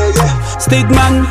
Stigman.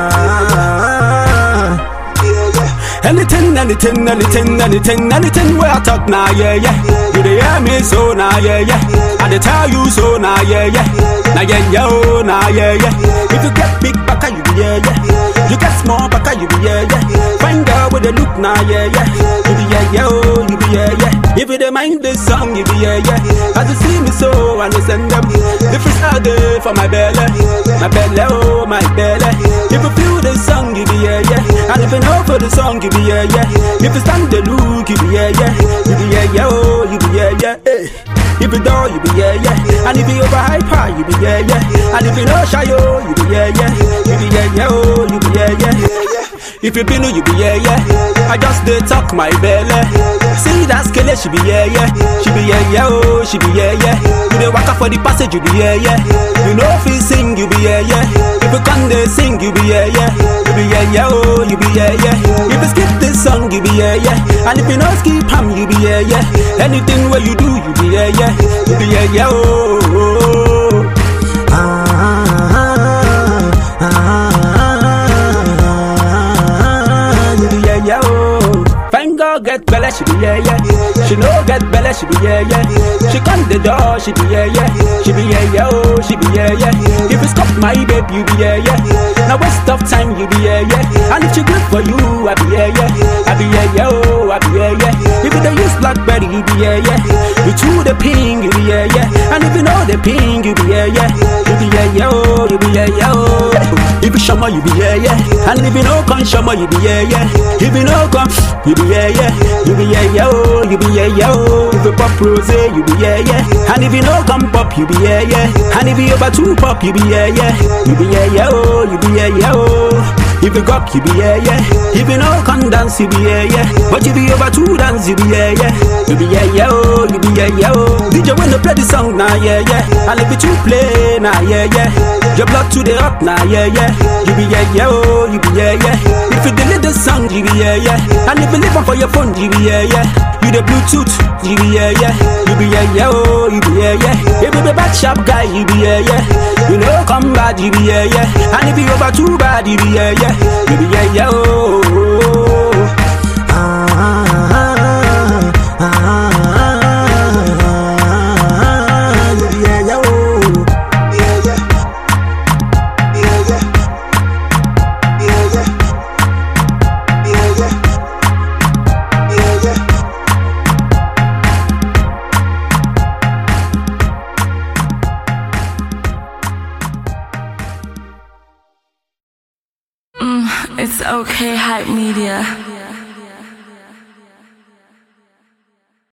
Anything where I talk now, yeah. You dey hear me so now, yeah. I dey tell you so now, yeah. Now yeah, oh, now yeah. If you get big baka, you be yeah. You get small baka, you be yeah. Find girl with a look now, yeah. You be yeah, oh, you be yeah. If you dey mind this song, you be yeah. As you see me so, I send them. If it's out there for my belly, oh, my belly. If you feel this song, you be yeah. And if you know for the song, you be yeah. If you stand the look, you be yeah. You be yeah, oh, you be yeah. Hey. If you door, you be yeah. And if you over hyper, you be yeah. And if you know shy, oh, you be yeah. You be yeah, oh, you be yeah. If you been, you be yeah. I just dey talk my belly. See that scale, she be yeah. She be yeah, oh, she be yeah. You dey walk up for the passage, you be yeah. You know if you sing, you be yeah. If you come dey sing, you be yeah. You be yeah, oh, you be yeah. If you skip this song, you be yeah. And if you not skip ham, you be yeah. Anything where you do, you be yeah. You be yeah, oh. You be yeah, oh. Fine girl get belly, she be yeah. She no get belly, she be yeah. She come the door, she be yeah. She be yeah, oh, she be yeah. If you stop my babe, you be yeah. Now waste of time, you be yeah. And if she good for you, I be yeah. I be yeah, oh, I be yeah. If you don't use Blackberry, you be yeah. You chew the ping, you be yeah. And if you know the ping, you be yeah. You be yeah, oh, you be yeah, oh. If you shama, you be yeah. And if you know come shama, you be yeah. If you know come, you be yeah. You be yeah, oh, you be yeah, oh. If you pop rose, you be yeah. And if you know come pop, you be yeah. And if you over two pop, you be yeah. You be yeah, oh, you be yeah, oh. If you gop, you be yeah. If you know come dance, you be yeah. But if you over two dance, you be yeah. You be yeah, oh, you be yeah, oh. DJ when you play the song now, yeah. And if you play now, yeah. Your blood to the up now, yeah. You be yeah, oh, you be yeah. If you delete the song, you be yeah. And if you live on for your phone, you be yeah. You the Bluetooth, you be yeah. You be yeah, oh, you be yeah. If you be bad sharp guy, you be yeah. You know come bad, you be yeah. And if you over too bad, you be yeah. You be yeah, oh. You be yeah, oh. It's okay, Hype Media.